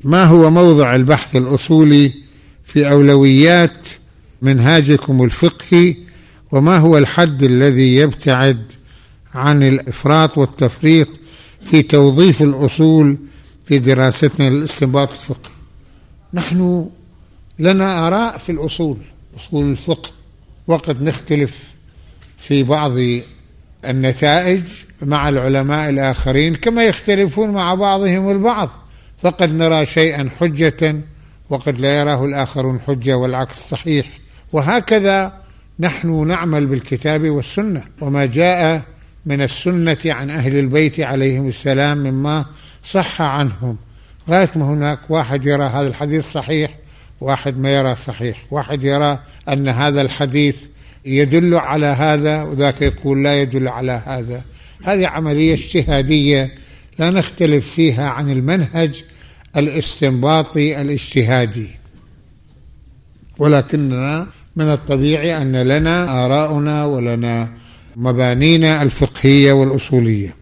ما هو موضع البحث الأصولي في أولويات منهاجكم الفقهي، وما هو الحد الذي يبتعد عن الإفراط والتفريط في توظيف الأصول في دراستنا للاستنباط الفقهي؟ نحن لنا آراء في الأصول، أصول الفقه، وقد نختلف في بعض النتائج مع العلماء الآخرين كما يختلفون مع بعضهم البعض، فقد نرى شيئا حجة وقد لا يراه الآخرون حجة والعكس صحيح. وهكذا نحن نعمل بالكتاب والسنة وما جاء من السنة عن أهل البيت عليهم السلام مما صح عنهم، غاية ما هناك واحد يرى هذا الحديث صحيح، واحد ما يرى صحيح، واحد يرى أن هذا الحديث يدل على هذا وذاك يقول لا يدل على هذا. هذه عملية اجتهادية لا نختلف فيها عن المنهج الاستنباطي الاجتهادي، ولكننا من الطبيعي أن لنا آراؤنا ولنا مبانينا الفقهية والأصولية.